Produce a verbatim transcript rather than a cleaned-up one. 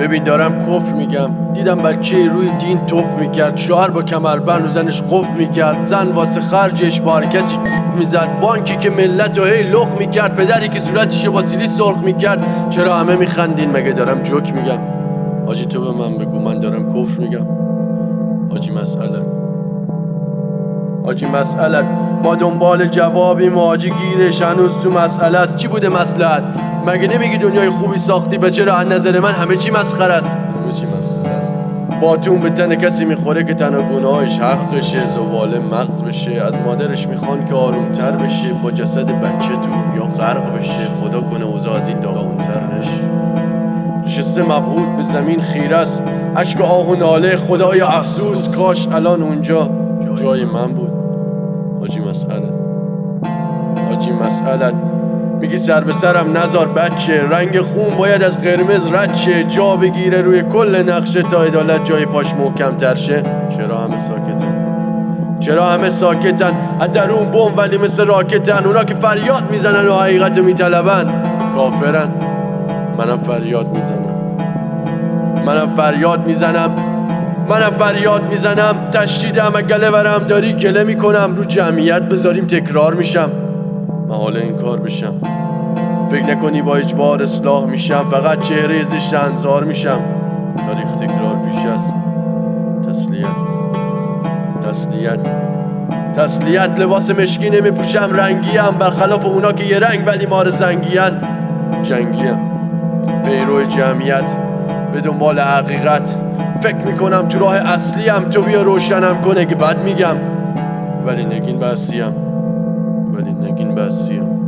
ببین دارم کفر میگم، دیدم بچه روی دین توف میکرد، شوهر با کمربند و زنش قفل میکرد، زن واسه خرجش بار کسی میزد، بانکی که ملت و هی لخ میکرد، پدری که صورتش با سیلی سرخ میکرد. چرا همه میخندین؟ مگه دارم جوک میگم؟ حاجی تو به من بگو من دارم کفر میگم؟ حاجی مسئله حاجی مسئله ما دنبال جوابیم و حاجی گیرش هنوز تو مسئله است. چی بوده مصلحت؟ مگه نمیگی دنیای خوبی ساختی؟ به چرا از نظر من همه چی مسخره است؟ همه چی مسخره است. باتون به تن کسی میخوره که تن و گناهش حقشه، زباله مغز بشه. از مادرش میخوان که آرومتر بشه، با جسد بچه تو یا غرق بشه. خدا کنه اوضاع از این داغونتر نشه. نشسته مبهوت به زمین خیره است، اشک آه و ناله خدای افسوس، کاش الان اونجا جای من بود. حاجی مسئله حاجی مسئله میگی سر به سرم نزار بچه، رنگ خون باید از قرمز رد شه، جا بگیره روی کل نقشه تا عدالت جای پاش محکم تر شه. چرا همه ساکتن؟ چرا همه ساکتن؟ از درون بم ولی مثل راکتن. اونا که فریاد میزنن و حقیقتو میطلبن کافرن. منم فریاد میزنم منم فریاد میزنم منم فریاد میزنم تشدیدم گله برم داری گله میکنم. رو جمعیت بذاریم تکرار میشم، محاله این کار بشم. فکر نکنی با اجبار اصلاح میشم، فقط چهره زشت انظار میشم. تاریخ تکرار پیش است. تسلیت تسلیت تسلیت لباس مشکی نمیپوشم، رنگیم برخلاف اونا که یه رنگ ولی مار زنگین. جنگیم پیرو جمعیت به دنبال حقیقت، فکر میکنم تو راه اصلیم. تو بیا روشنم کنه که بد میگم، ولی نگین بسیم ولی نگین بسیم